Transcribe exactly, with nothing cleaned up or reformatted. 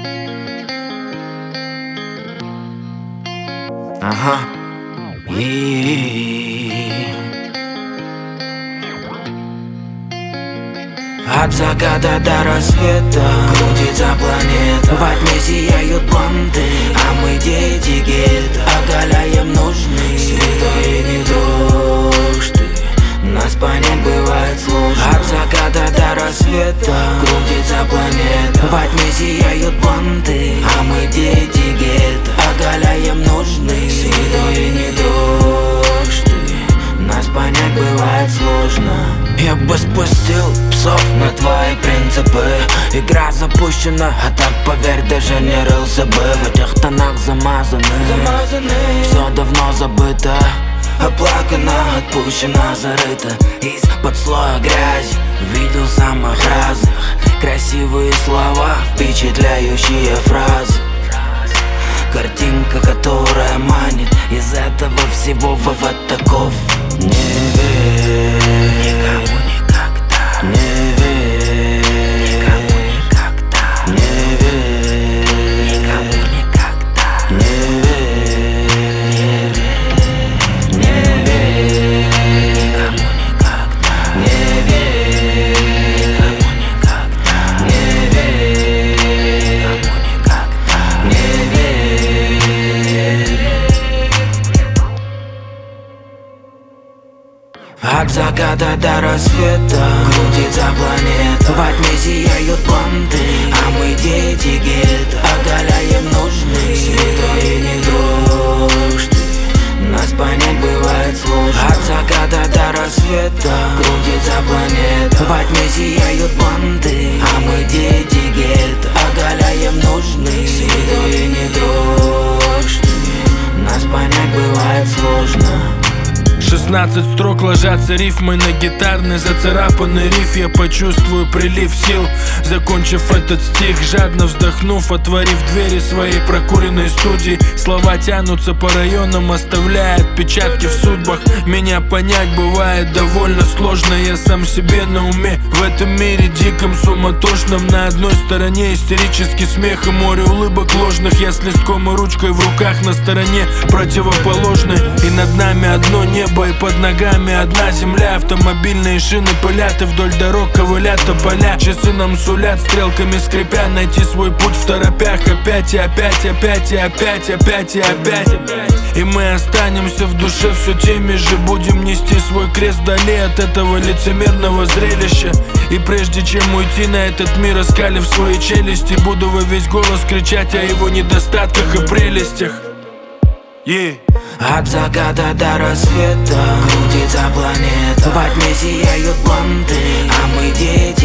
Ага. И от заката до рассвета крутится планета. Во тьме сияют банды, а мы дети гетто. Оголяем нужные святой не трожь ты. Нас понять бывает сложно. От заката до рассвета крутится планета. Во тьме сияют банды, а мы дети гетто. Оголяем нужные святой не трожь ты. Нас понять бывает сложно. Я бы спустил псов на твои принципы. Игра запущена, а так поверь, даже не рылся бы. В этих тонах замазаны, все давно забыто, оплакано, отпущено, зарыто. Из-под слоя грязи видел самых разных красивые слова, впечатляющие фразы. Картинка, которая манит из этого всего вывод таков: не верь никому никогда, не верь никому никогда, не верь никому никогда, не верь, не верь никому никогда, не верь никому никогда, не верь никому никогда, не верь. От заката до рассвета крутится планета. Во тьме сияют банды, а мы дети гетто. Оголяем нужные святой не трожь ты. Нас понять бывает сложно. От заката до рассвета крутится планета. Во тьме сияют банды, а мы дети гетто. Оголяем нужные святой не трожь ты. Нас понять бывает сложно. Шестнадцать строк ложатся рифмой на гитарный зацарапанный риф. Я почувствую прилив сил, закончив этот стих, жадно вздохнув, отворив двери своей прокуренной студии. Слова тянутся по районам, оставляя отпечатки в судьбах. Меня понять бывает довольно сложно. Я сам себе на уме в этом мире диком, суматошном. На одной стороне истерический смех и море улыбок ложных. Я с листком и ручкой в руках на стороне противоположной. И над нами одно небо, и под ногами одна земля. Автомобильные шины пылят, и вдоль дорог ковылят тополя. Часы нам сулят, стрелками скрипя, найти свой путь в торопях. Опять и опять, опять и опять, опять и опять. И мы останемся в душе все теми же. Будем нести свой крест вдали от этого лицемерного зрелища. И прежде чем уйти на этот мир, оскалив свои челюсти, буду во весь голос кричать о его недостатках и прелестях. Yeah. От заката до рассвета крутится планета. Во тьме сияют банды, а мы дети